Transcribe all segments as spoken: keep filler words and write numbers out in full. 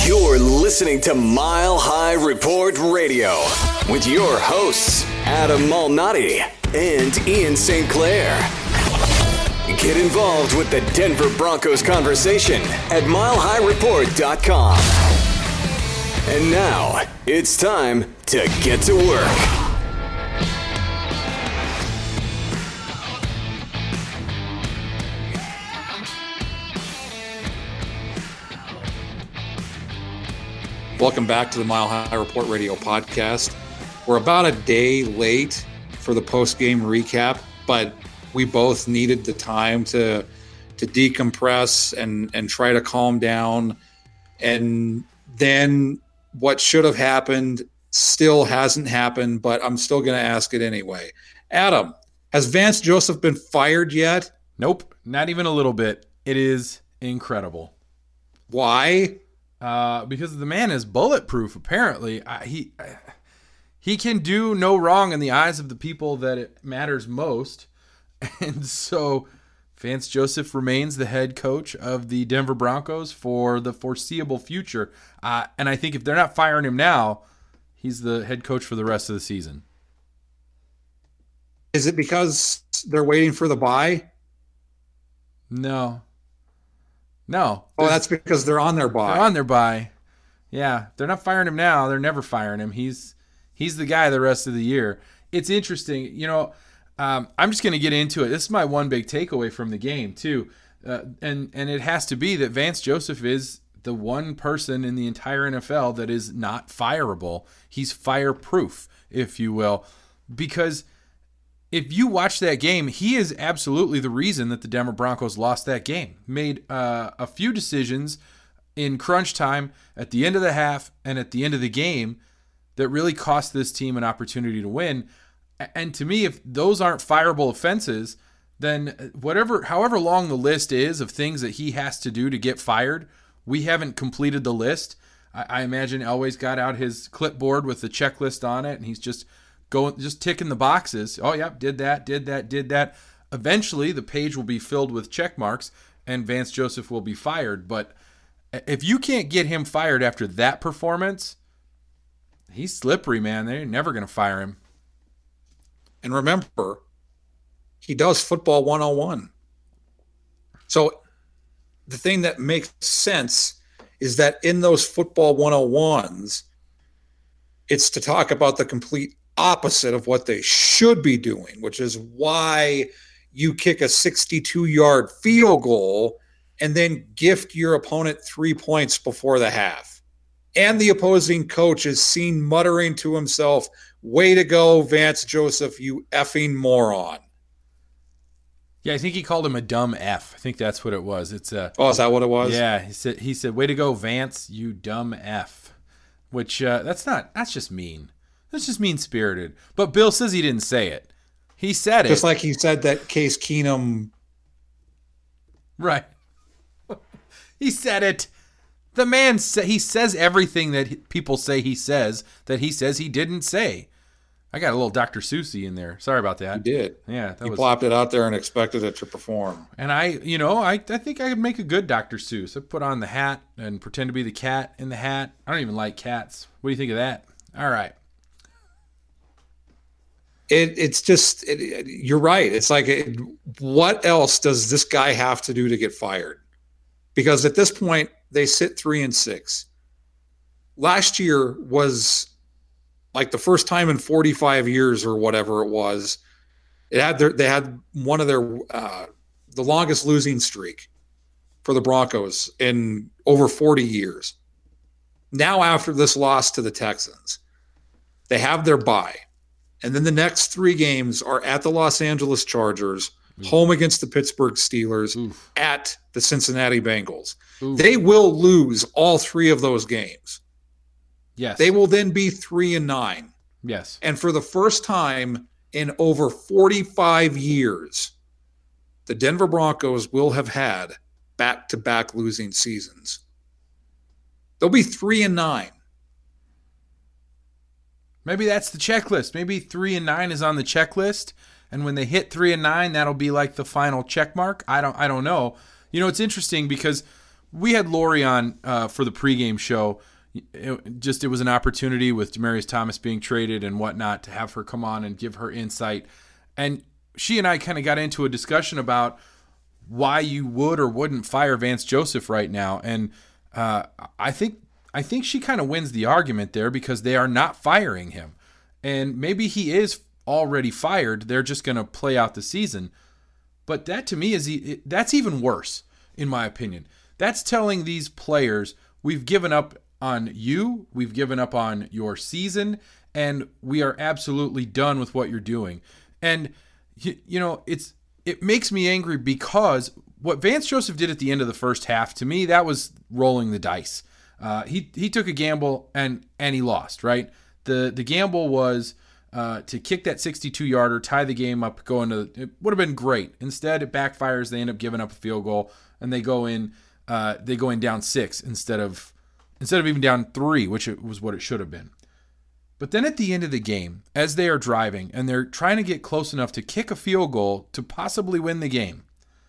You're listening to Mile High Report Radio with your hosts, Adam Malnati and Ian Saint Clair. Get involved with the Denver Broncos conversation at mile high report dot com. And now, it's time to get to work. Welcome back to the Mile High Report Radio podcast. We're about a day late for the post-game recap, but we both needed the time to to decompress and, and try to calm down. And then what should have happened still hasn't happened, but I'm still going to ask it anyway. Adam, has Vance Joseph been fired yet? Nope, not even a little bit. It is incredible. Why? Uh, because the man is bulletproof, apparently. Uh, he uh, he can do no wrong in the eyes of the people that it matters most. And so Vance Joseph remains the head coach of the Denver Broncos for the foreseeable future. Uh, and I think if they're not firing him now, he's the head coach for the rest of the season. Is it because they're waiting for the bye? No. No. Oh, that's because they're on their bye. They're on their bye. Yeah, they're not firing him now. They're never firing him. He's he's the guy the rest of the year. It's interesting. You know, um, I'm just going to get into it. This is my one big takeaway from the game, too. Uh, and, and it has to be that Vance Joseph is the one person in the entire N F L that is not fireable. He's fireproof, if you will, because if you watch that game, he is absolutely the reason that the Denver Broncos lost that game. Made uh, a few decisions in crunch time at the end of the half and at the end of the game that really cost this team an opportunity to win. And to me, if those aren't fireable offenses, then whatever, however long the list is of things that he has to do to get fired, we haven't completed the list. I, I imagine Elway's got out his clipboard with the checklist on it, and he's just Going, just ticking the boxes. Oh, yep, did that, did that, did that. Eventually, the page will be filled with check marks, and Vance Joseph will be fired. But if you can't get him fired after that performance, he's slippery, man. They're never going to fire him. And remember, he does football one oh one. So the thing that makes sense is that in those football one oh ones, it's to talk about the complete opposite of what they should be doing, which is why you kick a sixty-two-yard field goal and then gift your opponent three points before the half. And the opposing coach is seen muttering to himself, "Way to go, Vance Joseph, you effing moron." Yeah, I think he called him a dumb F. I think that's what it was. It's a Oh, is that what it was? Yeah, he said he said, "Way to go, Vance, you dumb F." Which uh, that's not that's just mean. That's just mean-spirited. But Bill says he didn't say it. He said it. Just like he said that Case Keenum. Right. He said it. The man, sa- he says everything that people say he says that he says he didn't say. I got a little Doctor Seussy in there. Sorry about that. You did. Yeah. That you was... plopped it out there and expected it to perform. And I, you know, I, I think I could make a good Doctor Seuss. I put on the hat and pretend to be the cat in the hat. I don't even like cats. What do you think of that? All right. It, it's just, it, it, you're right. It's like, it, what else does this guy have to do to get fired? Because at this point, they sit three and six. Last year was like the first time in forty-five years or whatever it was. It had their, they had one of their, uh, the longest losing streak for the Broncos in over forty years. Now, after this loss to the Texans, they have their bye. And then the next three games are at the Los Angeles Chargers, Oof. home against the Pittsburgh Steelers, Oof. at the Cincinnati Bengals. Oof. They will lose all three of those games. Yes. They will then be three and nine. Yes. And for the first time in over forty-five years, the Denver Broncos will have had back-to-back losing seasons. They'll be three and nine. Maybe that's the checklist. Maybe three and nine is on the checklist, and when they hit three and nine, that'll be like the final check mark. I don't. I don't know. You know, it's interesting because we had Lori on uh, for the pregame show. It, just it was an opportunity with Demaryius Thomas being traded and whatnot to have her come on and give her insight. And she and I kind of got into a discussion about why you would or wouldn't fire Vance Joseph right now. And uh, I think I think she kind of wins the argument there because they are not firing him. And maybe he is already fired. They're just going to play out the season. But that to me is that's even worse, in my opinion. That's telling these players, we've given up on you, we've given up on your season, and we are absolutely done with what you're doing. And you, you know, it's it makes me angry because what Vance Joseph did at the end of the first half, to me, that was rolling the dice. Uh, he he took a gamble and and he lost, right? The the gamble was uh, to kick that sixty-two-yarder, tie the game up, go into it would have been great. Instead, it backfires. They end up giving up a field goal, and they go in uh, they go in down six instead of instead of even down three, which it was what it should have been. But then at the end of the game, as they are driving and they're trying to get close enough to kick a field goal to possibly win the game,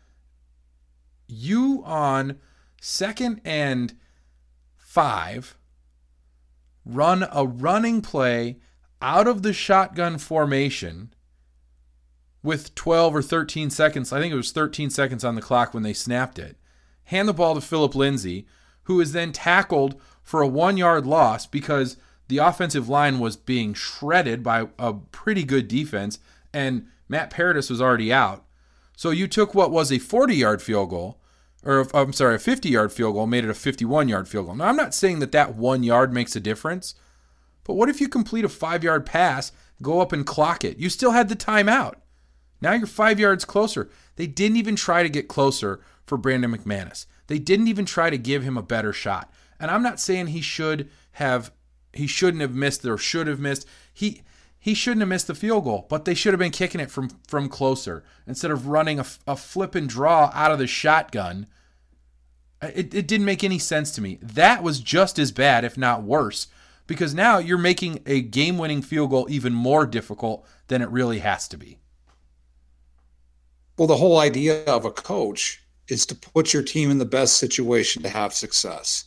you on second and five run a running play out of the shotgun formation with twelve or thirteen seconds. I think it was thirteen seconds on the clock when they snapped it. Hand the ball to Phillip Lindsay, who is then tackled for a one-yard loss because the offensive line was being shredded by a pretty good defense, and Matt Paradis was already out. So you took what was a forty-yard field goal, or I'm sorry, a fifty-yard field goal, made it a fifty-one-yard field goal. Now, I'm not saying that that one yard makes a difference, but what if you complete a five-yard pass, go up and clock it? You still had the timeout. Now you're five yards closer. They didn't even try to get closer for Brandon McManus. They didn't even try to give him a better shot. And I'm not saying he should have He shouldn't have missed or should have missed. He he shouldn't have missed the field goal, but they should have been kicking it from, from closer instead of running a, a flip and draw out of the shotgun. It, it didn't make any sense to me. That was just as bad, if not worse, because now you're making a game-winning field goal even more difficult than it really has to be. Well, the whole idea of a coach is to put your team in the best situation to have success.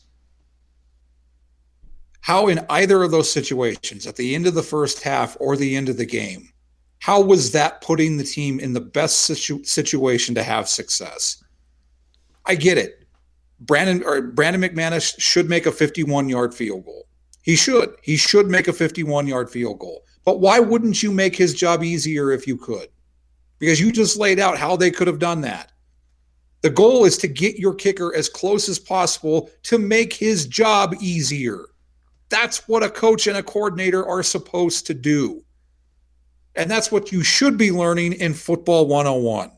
How in either of those situations, at the end of the first half or the end of the game, how was that putting the team in the best situ- situation to have success? I get it. Brandon or Brandon McManus should make a fifty-one-yard field goal. He should. He should make a fifty-one-yard field goal. But why wouldn't you make his job easier if you could? Because you just laid out how they could have done that. The goal is to get your kicker as close as possible to make his job easier. That's what a coach and a coordinator are supposed to do. And that's what you should be learning in Football one oh one.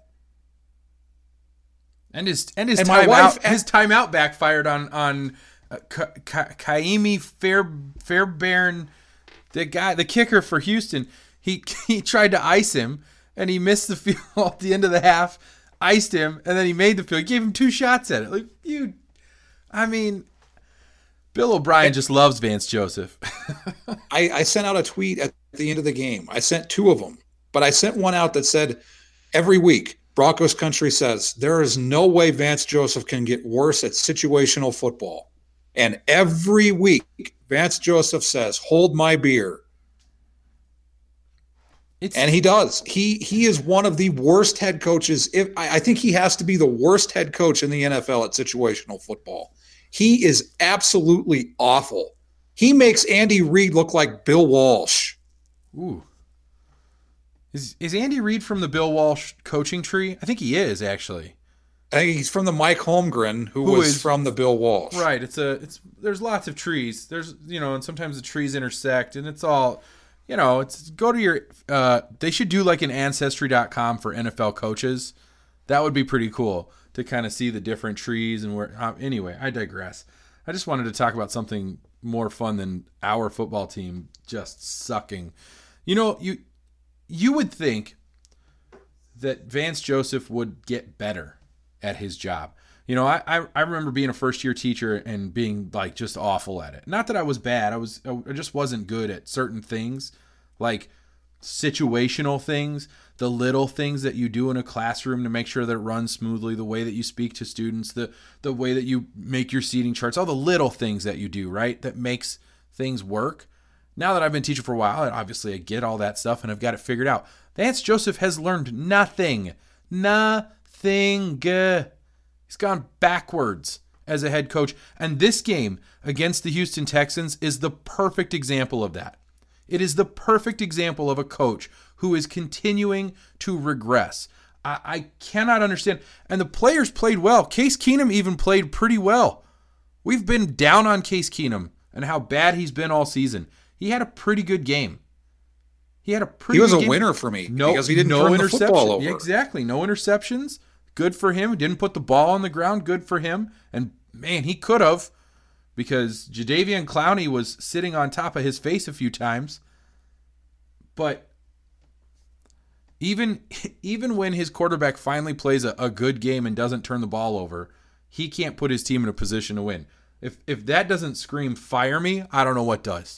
And his and his and my timeout wife, his timeout backfired on on uh, Ka- Ka- Kaimi Fair Fairbairn, the guy, the kicker for Houston. He he tried to ice him and he missed the field at the end of the half, iced him, and then he made the field. He gave him two shots at it. Like you, I mean. Bill O'Brien just loves Vance Joseph. I, I sent out a tweet at the end of the game. I sent two of them, but I sent one out that said, every week, Broncos country says, there is no way Vance Joseph can get worse at situational football. And every week, Vance Joseph says, hold my beer. It's, and he does. He he is one of the worst head coaches. If I, I think he has to be the worst head coach in the N F L at situational football. He is absolutely awful. He makes Andy Reid look like Bill Walsh. Ooh. Is is Andy Reid from the Bill Walsh coaching tree? I think he is, actually. I think he's from the Mike Holmgren, who, who was is, from the Bill Walsh. Right. It's a it's there's lots of trees. There's you know, and sometimes the trees intersect, and it's all you know, it's go to your uh they should do like an ancestry dot com for N F L coaches. That would be pretty cool. To kind of see the different trees and where. Uh, anyway, I digress. I just wanted to talk about something more fun than our football team just sucking. You know, you you would think that Vance Joseph would get better at his job. You know, I I, I remember being a first year teacher and being like just awful at it. Not that I was bad. I was I just wasn't good at certain things. Like situational things, the little things that you do in a classroom to make sure that it runs smoothly, the way that you speak to students, the the way that you make your seating charts, all the little things that you do, right, that makes things work. Now that I've been teaching for a while, and obviously I get all that stuff and I've got it figured out, Vance Joseph has learned nothing. Nothing. He's gone backwards as a head coach. And this game against the Houston Texans is the perfect example of that. It is the perfect example of a coach who is continuing to regress. I, I cannot understand. And the players played well. Case Keenum even played pretty well. We've been down on Case Keenum and how bad he's been all season. He had a pretty good game. He had a pretty. He was good a game. winner for me no, because he didn't no turn the football over. Exactly, no interceptions. Good for him. Didn't put the ball on the ground. Good for him. And man, he could have, because Jadeveon Clowney was sitting on top of his face a few times. But even even when his quarterback finally plays a, a good game and doesn't turn the ball over, he can't put his team in a position to win. If if that doesn't scream fire me, I don't know what does.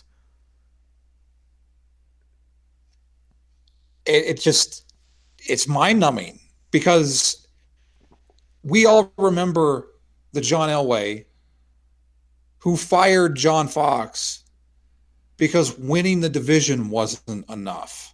It, it just, it's mind-numbing because we all remember the John Elway who fired John Fox because winning the division wasn't enough.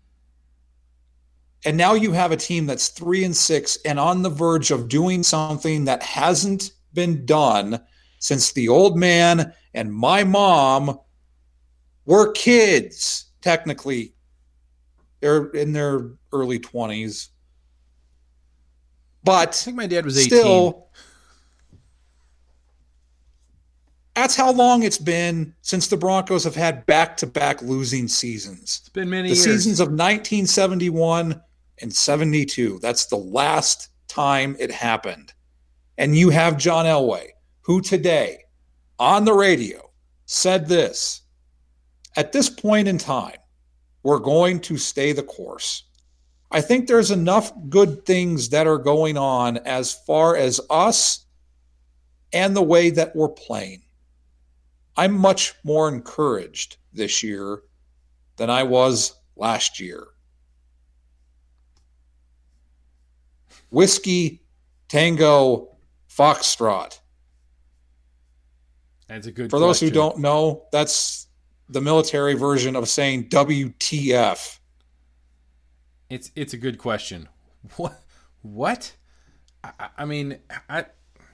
And now you have a team that's three and six and on the verge of doing something that hasn't been done since the old man and my mom were kids, technically. They're in their early twenties. But I think my dad was eighteen. Still, that's how long it's been since the Broncos have had back-to-back losing seasons. It's been many the years. The seasons of nineteen seventy-one and seventy-two. That's the last time it happened. And you have John Elway, who today, on the radio, said this: at this point in time, we're going to stay the course. I think there's enough good things that are going on as far as us and the way that we're playing. I'm much more encouraged this year than I was last year. Whiskey, Tango, Foxtrot. That's a good For those question. who don't know, that's the military version of saying W T F. It's it's a good question. What? What? I, I mean, I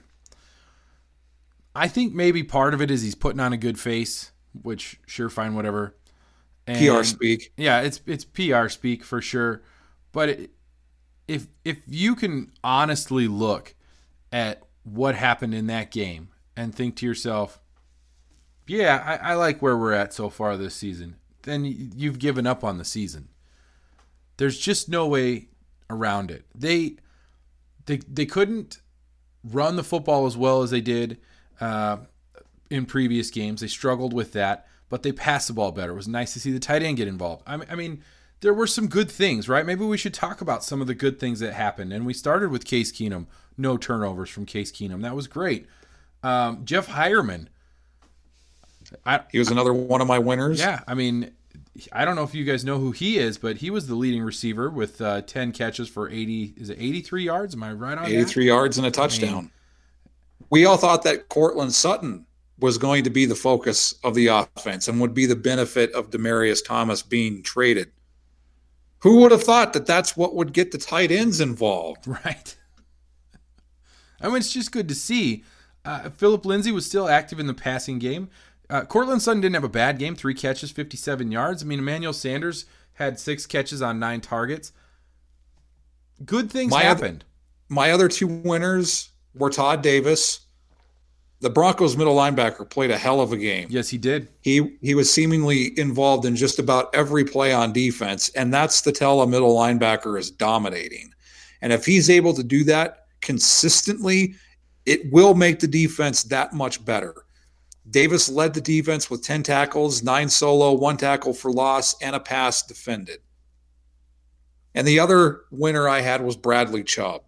I think maybe part of it is he's putting on a good face, which sure, fine, whatever. And, P R speak. Yeah, it's it's P R speak for sure. But it, if if you can honestly look at what happened in that game and think to yourself, yeah, I, I like where we're at so far this season, then you've given up on the season. There's just no way around it. They they they couldn't run the football as well as they did uh, in previous games. They struggled with that, but they passed the ball better. It was nice to see the tight end get involved. I mean, I mean, there were some good things, right? Maybe we should talk about some of the good things that happened. And we started with Case Keenum. No turnovers from Case Keenum. That was great. Um, Jeff Hireman. I, he was another one of my winners. Yeah, I mean, I don't know if you guys know who he is, but he was the leading receiver with uh, ten catches for eighty. Is it eighty-three yards? Am I right on that? eighty-three yards and a touchdown. I mean, we all thought that Cortland Sutton was going to be the focus of the offense and would be the benefit of Demaryius Thomas being traded. Who would have thought that that's what would get the tight ends involved? Right. I mean, it's just good to see. Uh, Philip Lindsay was still active in the passing game. Uh, Cortland Sutton didn't have a bad game. Three catches, fifty-seven yards. I mean, Emmanuel Sanders had six catches on nine targets. Good things my happened. Other, my other two winners were Todd Davis. The Broncos middle linebacker played a hell of a game. Yes, he did. He he was seemingly involved in just about every play on defense, and that's to tell a middle linebacker is dominating. And if he's able to do that consistently, it will make the defense that much better. Davis led the defense with ten tackles, nine solo, one tackle for loss, and a pass defended. And the other winner I had was Bradley Chubb.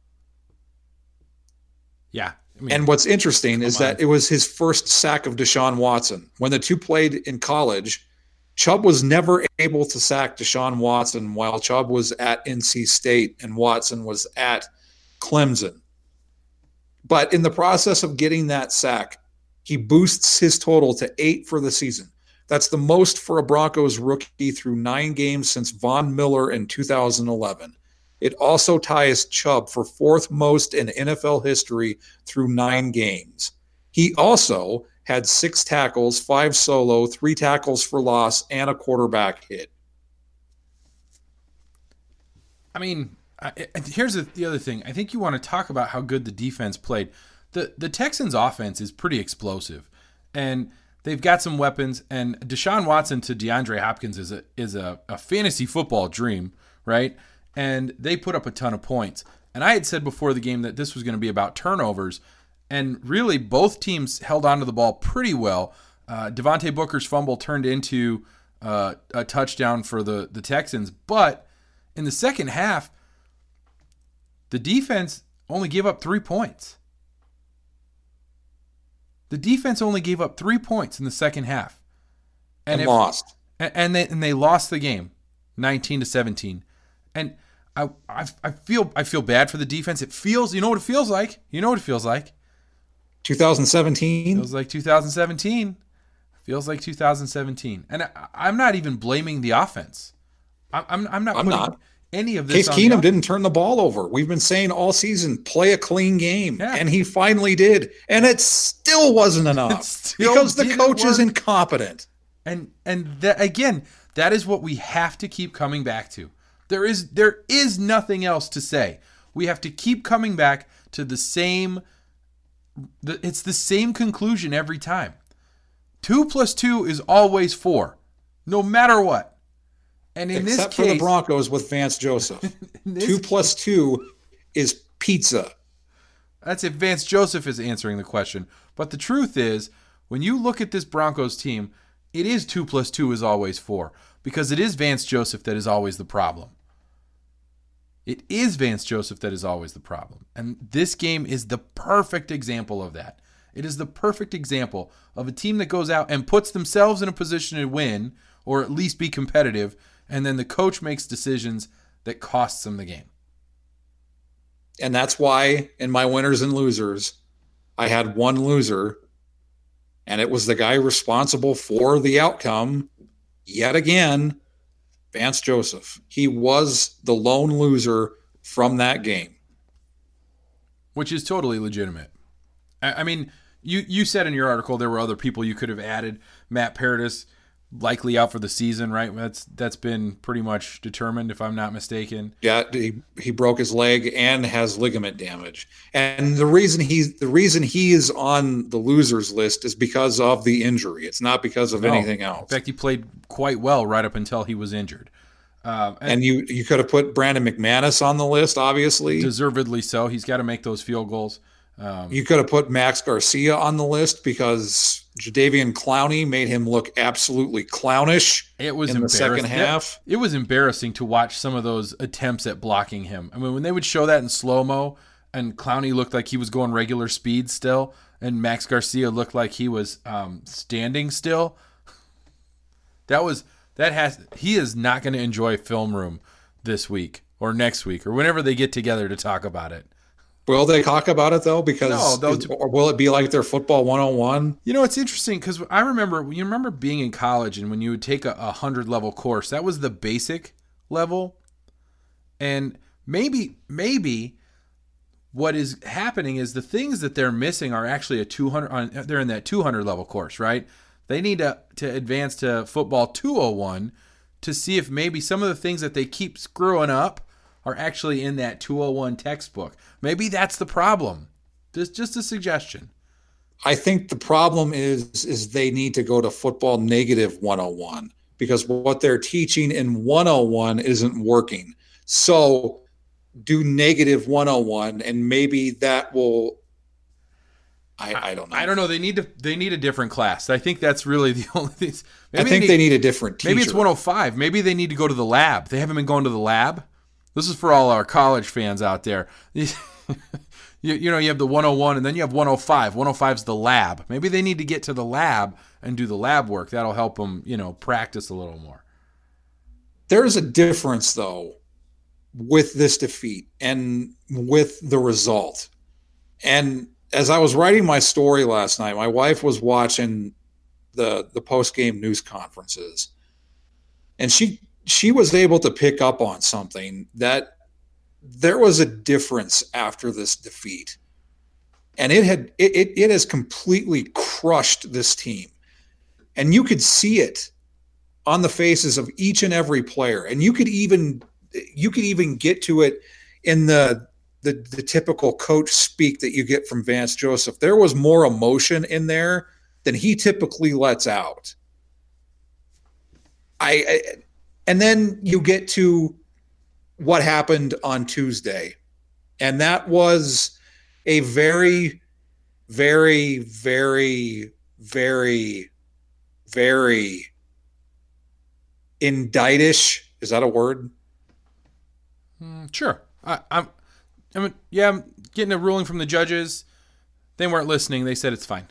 Yeah. I mean, and what's interesting is on. that it was his first sack of Deshaun Watson. When the two played in college, Chubb was never able to sack Deshaun Watson while Chubb was at N C State and Watson was at Clemson. But in the process of getting that sack, he boosts his total to eight for the season. That's the most for a Broncos rookie through nine games since Von Miller in two thousand eleven. It also ties Chubb for fourth most in N F L history through nine games. He also had six tackles, five solo, three tackles for loss, and a quarterback hit. I mean, I, here's the, the other thing. I think you want to talk about how good the defense played. The the Texans' offense is pretty explosive, and they've got some weapons. And Deshaun Watson to DeAndre Hopkins is a is a, a fantasy football dream, right? And they put up a ton of points. And I had said before the game that this was going to be about turnovers. And really, both teams held onto the ball pretty well. Uh, Devontae Booker's fumble turned into uh, a touchdown for the, the Texans. But in the second half, the defense only gave up three points. The defense only gave up three points in the second half. And, and if, lost. And they, and they lost the game, nineteen to seventeen. And I, I I feel I feel bad for the defense. It feels, you know what it feels like? You know what it feels like? twenty seventeen Feels like two thousand seventeen. Feels like two thousand seventeen. And I, I'm not even blaming the offense. I'm I'm, I'm not I'm putting not. any of this Case on Keenum the didn't turn the ball over. We've been saying all season, play a clean game. Yeah. And he finally did. And it still wasn't enough still because the didn't coach is work. incompetent. And and that, again, that is what we have to keep coming back to. There is there is nothing else to say. We have to keep coming back to the same the, it's the same conclusion every time. Two plus two is always four, no matter what. And in Except this for case, the Broncos with Vance Joseph. this Two plus two is pizza. That's if Vance Joseph is answering the question. But the truth is, when you look at this Broncos team, it is two plus two is always four. Because it is Vance Joseph that is always the problem. It is Vance Joseph that is always the problem. And this game is the perfect example of that. It is the perfect example of a team that goes out and puts themselves in a position to win, or at least be competitive, and then the coach makes decisions that costs them the game. And that's why in my winners and losers, I had one loser, and it was the guy responsible for the outcome yet again, Vance Joseph. He was the lone loser from that game. Which is totally legitimate. I mean, you, you said in your article there were other people you could have added. Matt Paradis, likely out for the season, right? That's that's been pretty much determined, if I'm not mistaken. Yeah, he, he broke his leg and has ligament damage. And the reason he's the reason he is on the losers list is because of the injury. It's not because of No. anything else. In fact, he played quite well right up until he was injured. Um, and And you you could have put Brandon McManus on the list, obviously. deservedly so. He's got to make those field goals. Um, You could have put Max Garcia on the list because Jadeveon Clowney made him look absolutely clownish it was in the second embarrassing. half. It was embarrassing to watch some of those attempts at blocking him. I mean, when they would show that in slow-mo and Clowney looked like he was going regular speed still and Max Garcia looked like he was um, standing still, that was that has he is not going to enjoy film room this week or next week or whenever they get together to talk about it. Will they talk about it, though? Because No, they'll- is- or will it be like their football one oh one? You know, it's interesting because I remember, you remember being in college and when you would take a, a hundred level course, that was the basic level. And maybe, maybe what is happening is the things that they're missing are actually a two hundred, on, they're in that two hundred level course, right? They need to, to advance to football two oh one to see if maybe some of the things that they keep screwing up are actually in that two oh one textbook. Maybe that's the problem. Just just a suggestion. I think the problem is is they need to go to football negative one oh one because what they're teaching in one oh one isn't working. So do negative one oh one and maybe that will I, I don't know. I don't know. They need to. They need a different class. I think that's really the only thing. I think they need a different teacher. Maybe it's one oh five. Maybe they need to go to the lab. They haven't been going to the lab. This is for all our college fans out there. you, you know, you have the one oh one and then you have one oh five. one oh five is the lab. Maybe they need to get to the lab and do the lab work. That'll help them, you know, practice a little more. There's a difference, though, with this defeat and with the result. And as I was writing my story last night, my wife was watching the the post-game news conferences, and she she was able to pick up on something, that there was a difference after this defeat, and it had it it, it has completely crushed this team, and you could see it on the faces of each and every player, and you could even you could even get to it in the the the typical coach speak that you get from Vance Joseph. There was more emotion in there than he typically lets out. I, I and then you get to what happened on Tuesday, and that was a very, very, very, very, very indictish. Is that a word? Mm, sure. I, I'm. I mean, yeah, I'm getting a ruling from the judges. They weren't listening. They said it's fine.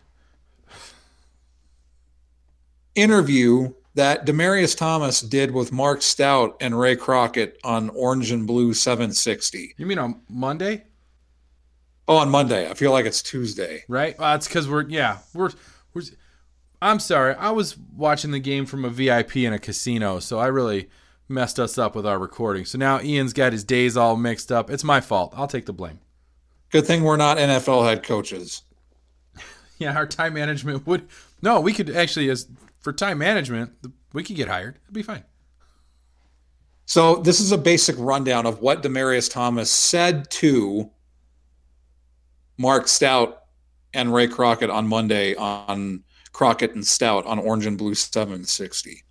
Interview that Demaryius Thomas did with Mark Stout and Ray Crockett on Orange and Blue seven sixty. You mean on Monday? Oh, on Monday. I feel like it's Tuesday. Right? Well, it's because we're, yeah, we're, we're, I'm sorry. I was watching the game from a V I P in a casino, so I really messed us up with our recording. So now Ian's got his days all mixed up. It's my fault. I'll take the blame. Good thing we're not N F L head coaches. Yeah, our time management would, no, we could actually, as for time management, we could get hired. It'd be fine. So this is a basic rundown of what Demaryius Thomas said to Mark Stout and Ray Crockett on Monday on Crockett and Stout on Orange and Blue seven sixty.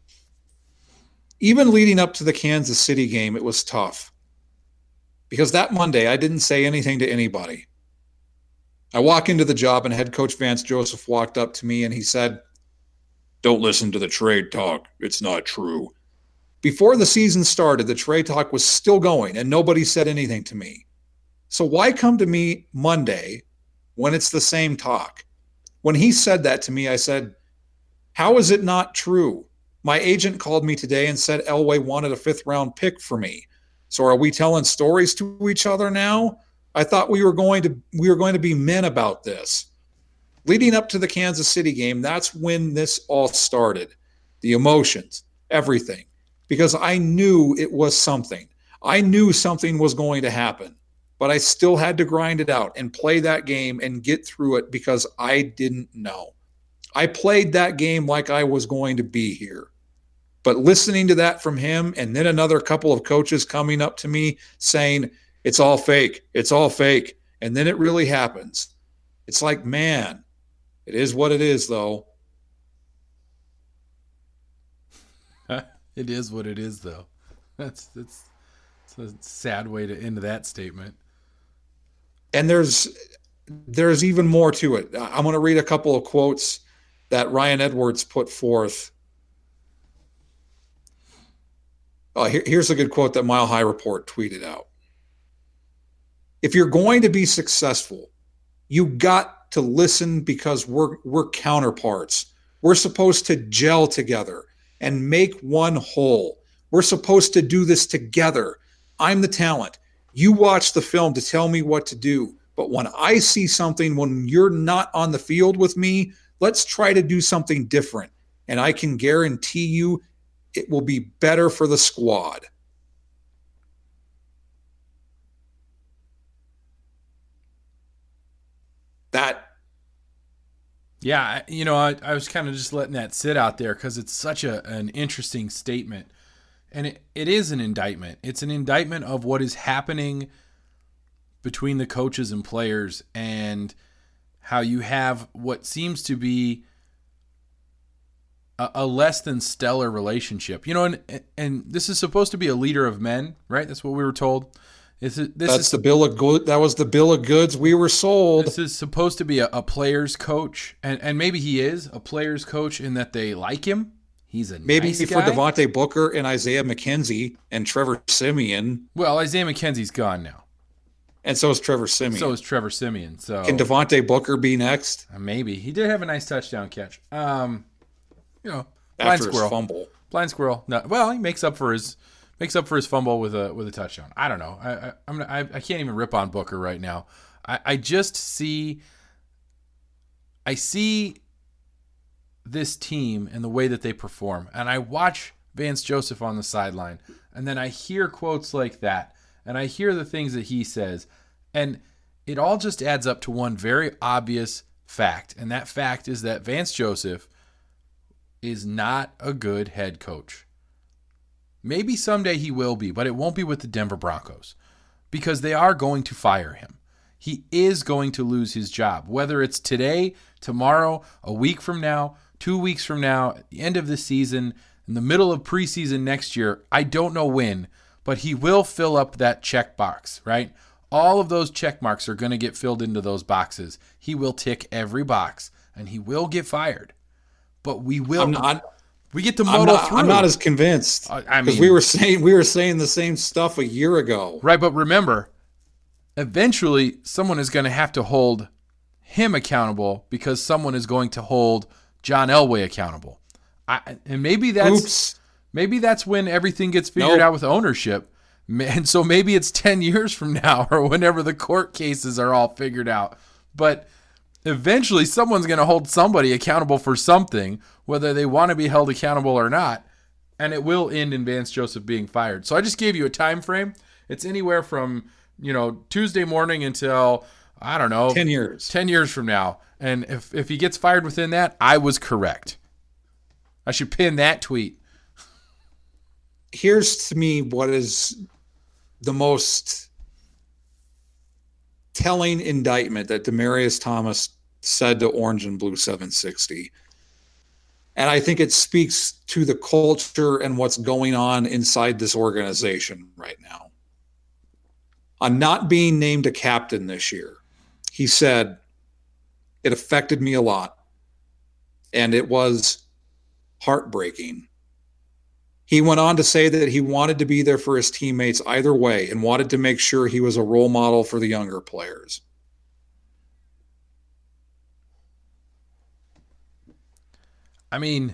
Even leading up to the Kansas City game, it was tough. Because that Monday, I didn't say anything to anybody. I walk into the job, and head coach Vance Joseph walked up to me, and he said, "Don't listen to the trade talk. It's not true." Before the season started, the trade talk was still going, and nobody said anything to me. So why come to me Monday when it's the same talk? When he said that to me, I said, how is it not true? My agent called me today and said Elway wanted a fifth-round pick for me. So are we telling stories to each other now? I thought we were going to we were going to be men about this. Leading up to the Kansas City game, that's when this all started. The emotions, everything. Because I knew it was something. I knew something was going to happen. But I still had to grind it out and play that game and get through it because I didn't know. I played that game like I was going to be here. But listening to that from him, and then another couple of coaches coming up to me saying, it's all fake, it's all fake, and then it really happens. It's like, man, it is what it is, though. It is what it is, though. That's, that's, that's a sad way to end that statement. And there's there's even more to it. I'm going to read a couple of quotes that Ryan Edwards put forth. Uh, here, here's a good quote that Mile High Report tweeted out. If you're going to be successful, you got to listen because we're we're counterparts. We're supposed to gel together and make one whole. We're supposed to do this together. I'm the talent. You watch the film to tell me what to do. But when I see something, when you're not on the field with me, let's try to do something different. And I can guarantee you it will be better for the squad. That. Yeah, you know, I, I was kind of just letting that sit out there because it's such a, an interesting statement. And it, it is an indictment. It's an indictment of what is happening between the coaches and players and how you have what seems to be a, a less than stellar relationship. You know, and and this is supposed to be a leader of men, right? That's what we were told. This is, this That's is, the bill of good. That was the bill of goods we were sold. This is supposed to be a, a player's coach, and, and maybe he is a player's coach in that they like him. He's a maybe nice for guy. Devontae Booker and Isaiah McKenzie and Trevor Siemian. Well, Isaiah McKenzie's gone now. And so is Trevor Siemian. So is Trevor Siemian. So can Devontae Booker be next? Uh, maybe. He did have a nice touchdown catch. Um, you know, blind After squirrel. His fumble. Blind squirrel. No, well, he makes up for his makes up for his fumble with a with a touchdown. I don't know. I I I'm I, I can't even rip on Booker right now. I, I just see I see this team and the way that they perform, and I watch Vance Joseph on the sideline, and then I hear quotes like that, and I hear the things that he says, and it all just adds up to one very obvious fact, and that fact is that Vance Joseph is not a good head coach. Maybe someday he will be, but it won't be with the Denver Broncos because they are going to fire him. He is going to lose his job, whether it's today, tomorrow, a week from now, two weeks from now, at the end of the season, in the middle of preseason next year. I don't know when, but he will fill up that check box, right? All of those check marks are going to get filled into those boxes. He will tick every box, and he will get fired. But we will. I'm not. We get to muddle I'm not, through. I'm not as convinced. Uh, I because mean, we were saying we were saying the same stuff a year ago, right? But remember, eventually, someone is going to have to hold him accountable because someone is going to hold John Elway accountable. I, and maybe that's Oops. maybe that's when everything gets figured nope. out with ownership. And so maybe it's ten years from now or whenever the court cases are all figured out. But eventually someone's going to hold somebody accountable for something, whether they want to be held accountable or not. And it will end in Vance Joseph being fired. So I just gave you a time frame. It's anywhere from, you know, Tuesday morning until, I don't know, ten years. ten years from now. And if, if he gets fired within that, I was correct. I should pin that tweet. Here's to me what is the most telling indictment that Demaryius Thomas said to Orange and Blue seven sixty. And I think it speaks to the culture and what's going on inside this organization right now. On not being named a captain this year, he said, it affected me a lot. And it was heartbreaking. He went on to say that he wanted to be there for his teammates either way and wanted to make sure he was a role model for the younger players. I mean,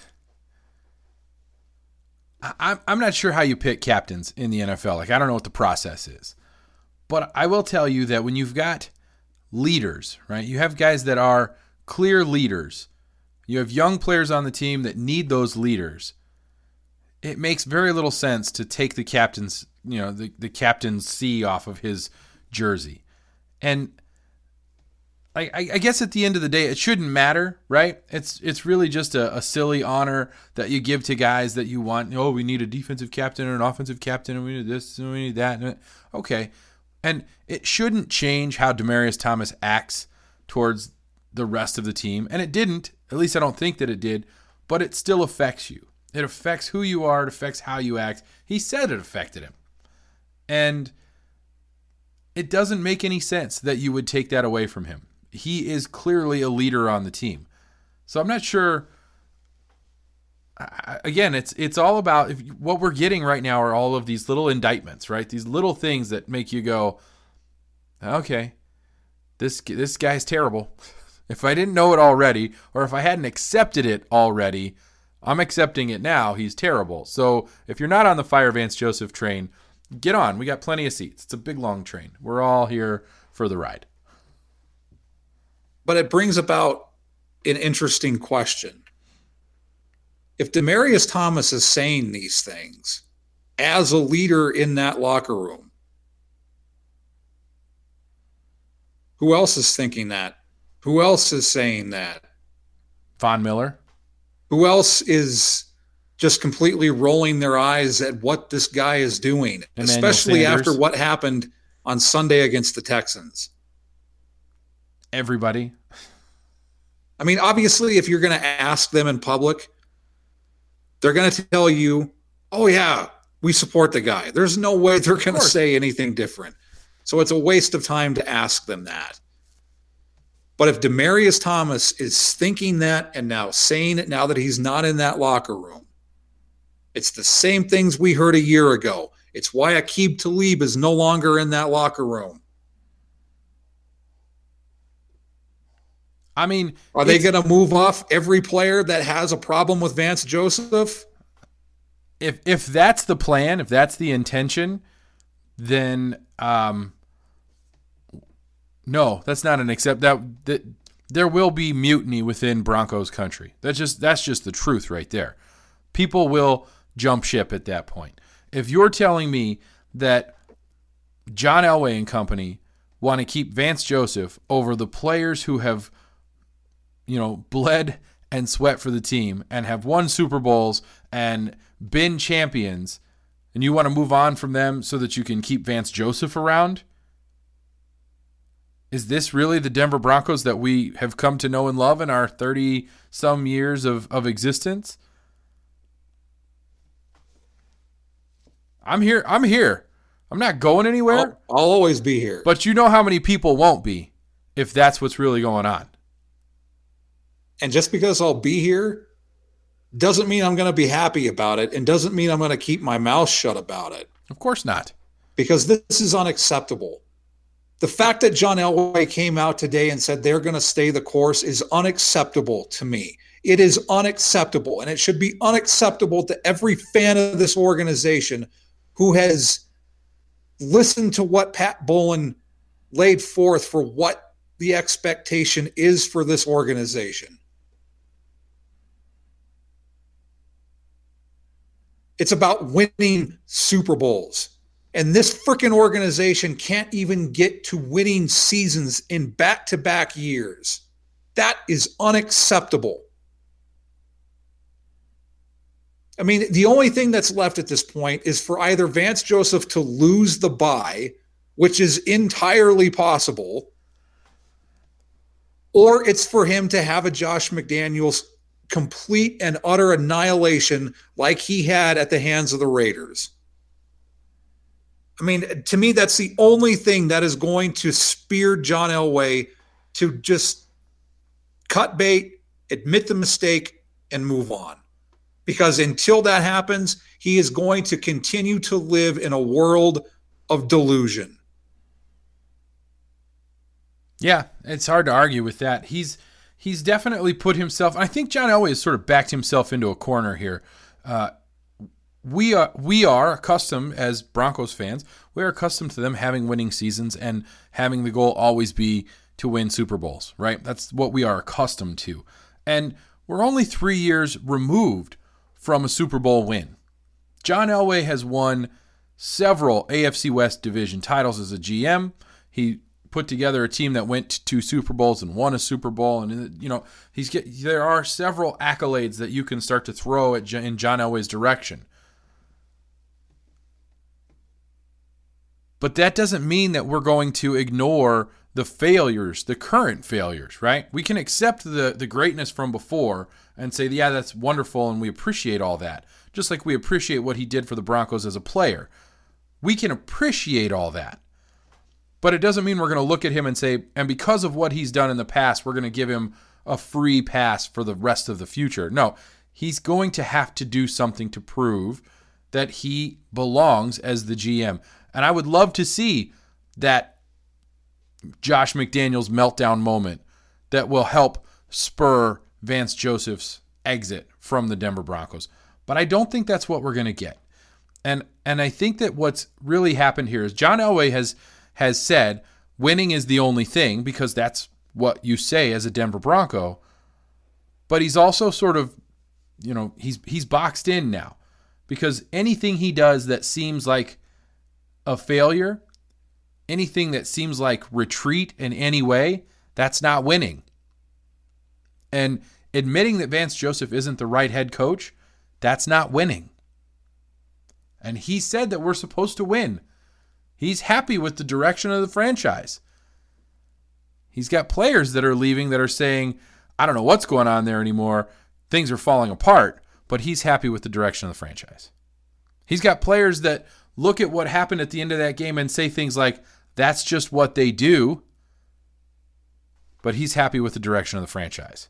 I'm I'm not sure how you pick captains in the N F L. Like, I don't know what the process is. But I will tell you that when you've got leaders, right? You have guys that are clear leaders. You have young players on the team that need those leaders. It makes very little sense to take the captain's, you know, the, the captain's C off of his jersey. And I, I guess at the end of the day, it shouldn't matter, right? It's it's really just a, a silly honor that you give to guys that you want. Oh, we need a defensive captain and an offensive captain, and we need this and we need that. Okay. And it shouldn't change how Demaryius Thomas acts towards the rest of the team. And it didn't. At least I don't think that it did. But it still affects you. It affects who you are. It affects how you act. He said it affected him. And it doesn't make any sense that you would take that away from him. He is clearly a leader on the team. So I'm not sure. Again, it's it's all about if, what we're getting right now are all of these little indictments, right? These little things that make you go, okay, this this guy's terrible. If I didn't know it already, or if I hadn't accepted it already, I'm accepting it now. He's terrible. So if you're not on the Fire Vance Joseph train, get on. We got plenty of seats. It's a big, long train. We're all here for the ride. But it brings about an interesting question. If Demaryius Thomas is saying these things as a leader in that locker room, who else is thinking that? Who else is saying that? Von Miller. Who else is just completely rolling their eyes at what this guy is doing, Emmanuel especially Sanders. After what happened on Sunday against the Texans? Everybody. I mean, obviously, if you're going to ask them in public, they're going to tell you, oh, yeah, we support the guy. There's no way they're going to say anything different. So it's a waste of time to ask them that. But if Demaryius Thomas is thinking that and now saying it now that he's not in that locker room, it's the same things we heard a year ago. It's why Aqib Talib is no longer in that locker room. I mean, are they going to move off every player that has a problem with Vance Joseph? If if that's the plan, if that's the intention, then um, no, that's not an accept. That, that there will be mutiny within Broncos country. That's just that's just the truth right there. People will jump ship at that point. If you're telling me that John Elway and company want to keep Vance Joseph over the players who have, you know, bled and sweat for the team and have won Super Bowls and been champions, and you want to move on from them so that you can keep Vance Joseph around? Is this really the Denver Broncos that we have come to know and love in our thirty-some years of, of existence? I'm here. I'm here. I'm not going anywhere. I'll, I'll always be here. But you know how many people won't be if that's what's really going on. And just because I'll be here doesn't mean I'm going to be happy about it, and doesn't mean I'm going to keep my mouth shut about it. Of course not. Because this is unacceptable. The fact that John Elway came out today and said they're going to stay the course is unacceptable to me. It is unacceptable, and it should be unacceptable to every fan of this organization who has listened to what Pat Bowlen laid forth for what the expectation is for this organization. It's about winning Super Bowls. And this freaking organization can't even get to winning seasons in back-to-back years. That is unacceptable. I mean, the only thing that's left at this point is for either Vance Joseph to lose the bye, which is entirely possible, or it's for him to have a Josh McDaniels complete and utter annihilation like he had at the hands of the Raiders. I mean, to me, that's the only thing that is going to spear John Elway to just cut bait, admit the mistake, and move on. Because until that happens, he is going to continue to live in a world of delusion. Yeah, it's hard to argue with that. He's he's definitely put himself, I think John Elway has sort of backed himself into a corner here. Uh, we are we are accustomed, as Broncos fans, we are accustomed to them having winning seasons and having the goal always be to win Super Bowls, right? That's what we are accustomed to. And we're only three years removed from a Super Bowl win. John Elway has won several A F C West division titles as a G M. He put together a team that went to two Super Bowls and won a Super Bowl. And, you know, he's get, there are several accolades that you can start to throw at in John Elway's direction. But that doesn't mean that we're going to ignore the failures, the current failures, right? We can accept the, the greatness from before and say, yeah, that's wonderful, and we appreciate all that. Just like we appreciate what he did for the Broncos as a player. We can appreciate all that. But it doesn't mean we're going to look at him and say, and because of what he's done in the past, we're going to give him a free pass for the rest of the future. No, he's going to have to do something to prove that he belongs as the G M. And I would love to see that Josh McDaniels meltdown moment that will help spur Vance Joseph's exit from the Denver Broncos. But I don't think that's what we're going to get. And and I think that what's really happened here is John Elway has has said winning is the only thing because that's what you say as a Denver Bronco. But he's also sort of, you know, he's he's boxed in now because anything he does that seems like a failure, anything that seems like retreat in any way, that's not winning. And admitting that Vance Joseph isn't the right head coach, that's not winning. And he said that we're supposed to win. He's happy with the direction of the franchise. He's got players that are leaving that are saying, I don't know what's going on there anymore. Things are falling apart, but he's happy with the direction of the franchise. He's got players that look at what happened at the end of that game and say things like, that's just what they do. But he's happy with the direction of the franchise.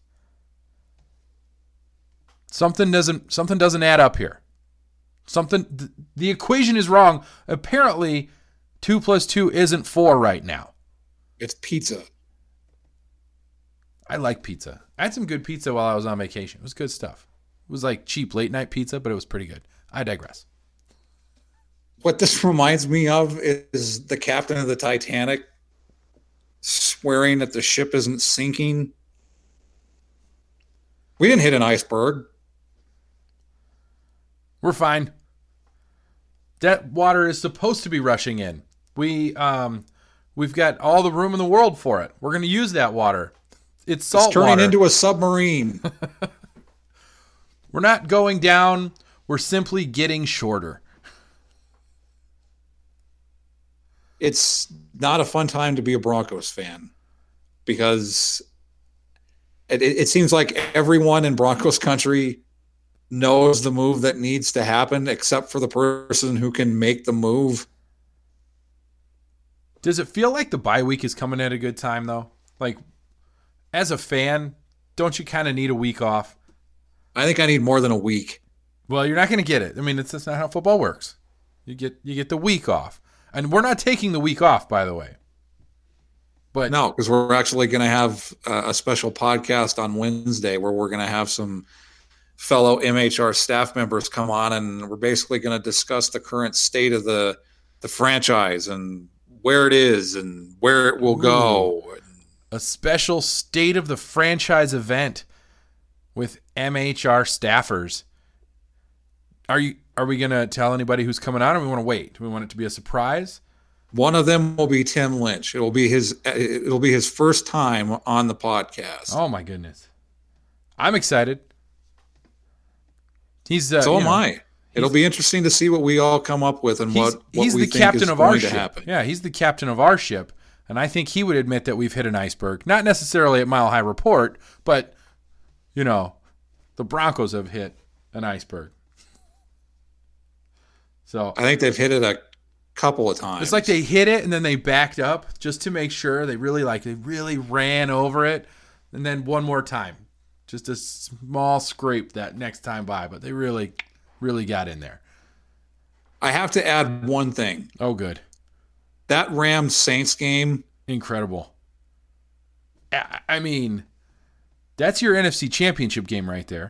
Something doesn't something doesn't add up here. Something th- the equation is wrong. Apparently, two plus two isn't four right now. It's pizza. I like pizza. I had some good pizza while I was on vacation. It was good stuff. It was like cheap late night pizza, but it was pretty good. I digress. What this reminds me of is the captain of the Titanic swearing that the ship isn't sinking. We didn't hit an iceberg. We're fine. That water is supposed to be rushing in. We, um, we've got all the room in the world for it. We're going to use that water. It's salt It's turning water. into a submarine. We're not going down. We're simply getting shorter. It's not a fun time to be a Broncos fan because it, it, it seems like everyone in Broncos country knows the move that needs to happen except for the person who can make the move. Does it feel like the bye week is coming at a good time, though? Like, as a fan, don't you kind of need a week off? I think I need more than a week. Well, you're not going to get it. I mean, it's, that's not how football works. You get you get the week off. And we're not taking the week off, by the way. But no, because we're actually going to have a special podcast on Wednesday where we're going to have some fellow M H R staff members come on, and we're basically going to discuss the current state of the the franchise and where it is and where it will Ooh, go. A special state of the franchise event with M H R staffers. Are you? Are we going to tell anybody who's coming on, or we want to wait? Do we want it to be a surprise? One of them will be Tim Lynch. It'll be his. It'll be his first time on the podcast. Oh my goodness, I'm excited. He's uh, so you am know, I. It'll be interesting to see what we all come up with and he's, what, what he's we the think captain is of going our to ship. happen. Yeah, he's the captain of our ship, and I think he would admit that we've hit an iceberg. Not necessarily at Mile High Report, but you know, the Broncos have hit an iceberg. So I think they've hit it a couple of times. it's like they hit it and then they backed up just to make sure. They really like they really ran over it, and then one more time, just a small scrape that next time by. But they really, really got in there. I have to add one thing. Oh, good. That Rams Saints game, Incredible. I I mean, that's your N F C Championship game right there.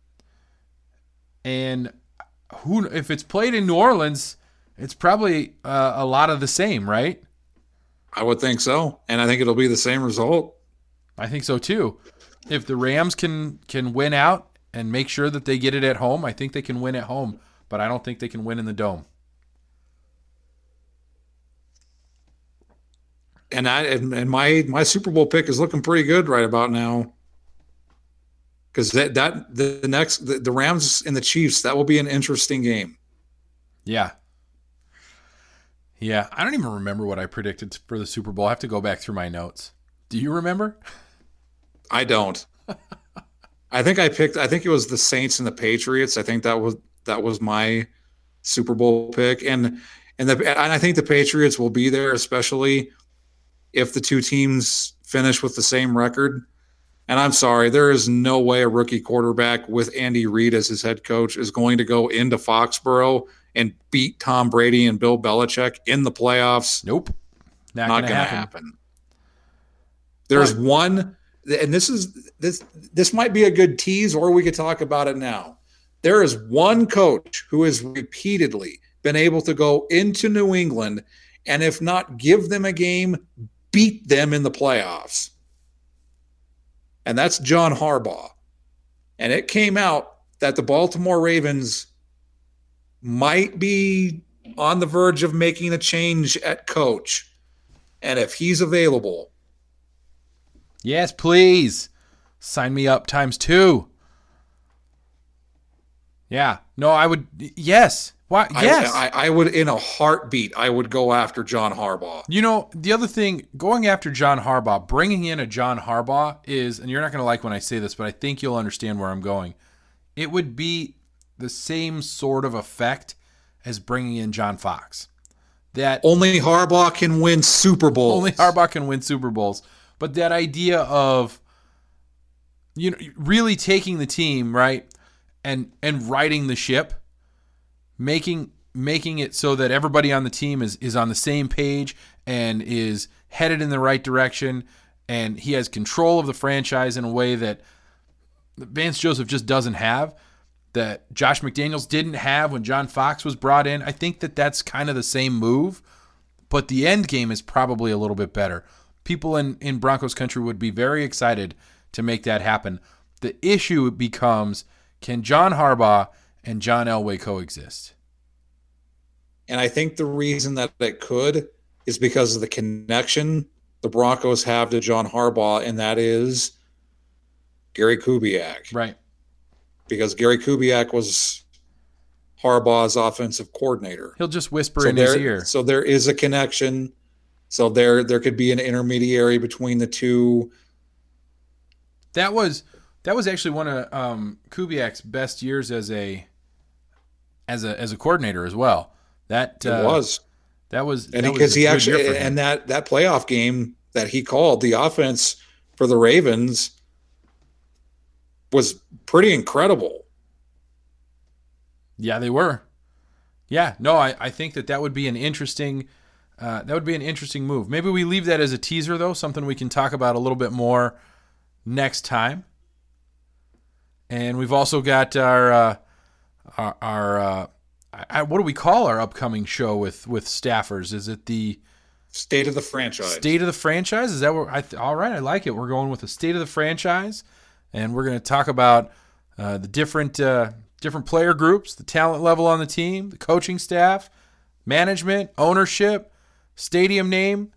And who, if it's played in New Orleans, it's probably uh, a lot of the same, right? I would think so, and I think it'll be the same result. I think so too. If the Rams can can win out and make sure that they get it at home, I think they can win at home, but I don't think they can win in the Dome. And I and, and my my Super Bowl pick is looking pretty good right about now. Because that that the, the next the, the Rams and the Chiefs, that will be an interesting game. Yeah. Yeah, I don't even remember what I predicted for the Super Bowl. I have to go back through my notes. Do you remember? I don't. I think I picked. I think it was the Saints and the Patriots. I think that was that was my Super Bowl pick, and and the and I think the Patriots will be there, especially if the two teams finish with the same record. And I'm sorry, there is no way a rookie quarterback with Andy Reid as his head coach is going to go into Foxborough and beat Tom Brady and Bill Belichick in the playoffs. Nope. Not, Not going to happen. happen. There's What? one, and this is this this might be a good tease, or we could talk about it now. There is one coach who has repeatedly been able to go into New England and, if not give them a game, beat them in the playoffs. And that's John Harbaugh. And it came out that the Baltimore Ravens might be on the verge of making a change at coach. And if he's available, Yes, please. Sign me up times two. Yeah. No, I would. Yes. Why? Yes. I, I, I would, in a heartbeat, I would go after John Harbaugh. You know, the other thing, going after John Harbaugh, bringing in a John Harbaugh is, and you're not going to like when I say this, but I think you'll understand where I'm going. It would be the same sort of effect as bringing in John Fox. That Only Harbaugh can win Super Bowls. only Harbaugh can win Super Bowls. But that idea of, you know, really taking the team, right, and and righting the ship, making making it so that everybody on the team is, is on the same page and is headed in the right direction, and he has control of the franchise in a way that Vance Joseph just doesn't have, that Josh McDaniels didn't have when John Fox was brought in. I think that that's kind of the same move, but the end game is probably a little bit better. People in, in Broncos country would be very excited to make that happen. The issue becomes, can John Harbaugh and John Elway coexist? And I think the reason that it could is because of the connection the Broncos have to John Harbaugh, and that is Gary Kubiak. Right. Because Gary Kubiak was Harbaugh's offensive coordinator. He'll just whisper so in there, his ear. So there is a connection. So there there could be an intermediary between the two. That was that was actually one of um, Kubiak's best years as a as a as a coordinator as well. That it uh, was. That was and that because was he actually and and that that playoff game that he called, the offense for the Ravens was pretty incredible. Yeah, they were. Yeah, no, I, I think that that would be an interesting uh, that would be an interesting move. Maybe we leave that as a teaser, though, something we can talk about a little bit more next time. And we've also got our uh, our, our uh, I, what do we call our upcoming show with with staffers? Is it the State of the Franchise? State of the Franchise? Is that what? I th- all right, I like it. We're going with the State of the Franchise, and we're going to talk about uh, the different uh, different player groups, the talent level on the team, the coaching staff, management, ownership, stadium name,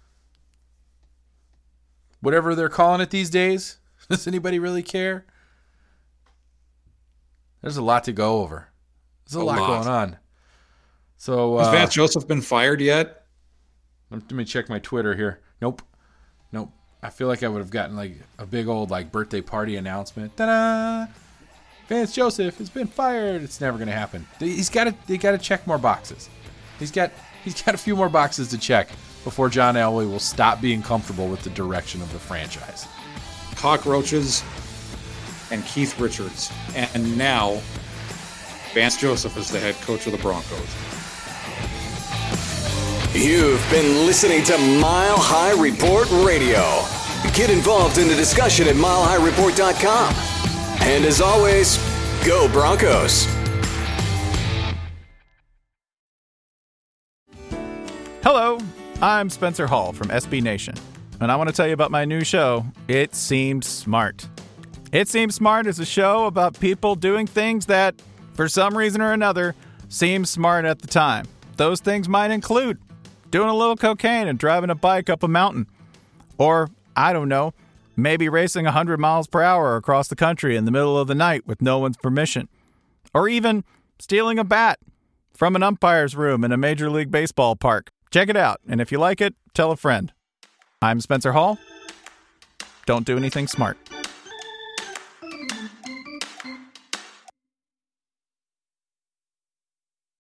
whatever they're calling it these days. Does anybody really care? There's a lot to go over. There's a, a lot, lot going on. So has uh, Vance Joseph been fired yet? Let me check my Twitter here. Nope. Nope. I feel like I would have gotten like a big old like birthday party announcement. Ta-da! Vance Joseph has been fired. It's never going to happen. He's got to. They got to check more boxes. He's got. He's got a few more boxes to check before John Elway will stop being comfortable with the direction of the franchise. Cockroaches and Keith Richards, and now Vance Joseph is the head coach of the Broncos. You've been listening to Mile High Report Radio. Get involved in the discussion at mile high report dot com. And as always, go Broncos. Hello, I'm Spencer Hall from S B Nation, and I want to tell you about my new show, It Seemed Smart. It Seemed Smart is a show about people doing things that, for some reason or another, seem smart at the time. Those things might include doing a little cocaine and driving a bike up a mountain. Or, I don't know, maybe racing one hundred miles per hour across the country in the middle of the night with no one's permission. Or even stealing a bat from an umpire's room in a Major League Baseball park. Check it out, and if you like it, tell a friend. I'm Spencer Hall. Don't do anything smart.